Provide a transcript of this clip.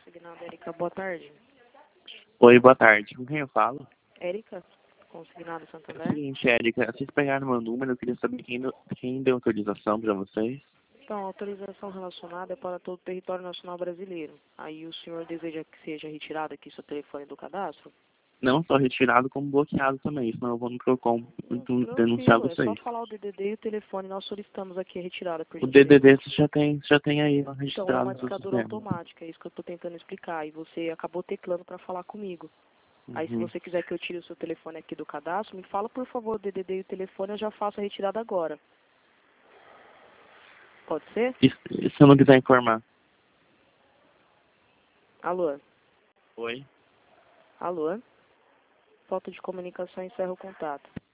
Consignado, Érica, boa tarde. Oi, boa tarde. Com quem eu falo? Érica, consignado É o Santander. seguinte, Érica, vocês pegaram meu número, eu queria saber quem deu autorização pra vocês. Então, a autorização relacionada é para todo o território nacional brasileiro. Aí o senhor deseja que seja retirado aqui seu telefone do cadastro? Não só retirado, como bloqueado também, senão eu vou no PROCON denunciar Tranquilo, é só vocês. falar o DDD e o telefone. Nós solicitamos aqui a retirada, por O gentileza. DDD você já tem aí Então, é registrado uma no seu discadura sistema. automática, é isso que eu estou tentando explicar. E você acabou teclando para falar comigo. Aí, se Uhum. você quiser que eu tire o seu telefone aqui do cadastro, me fala, por favor, o DDD e o telefone, eu já faço a retirada agora. Pode ser? E se eu não quiser informar? Alô? Oi? Alô? Falta de comunicação, encerra o contato.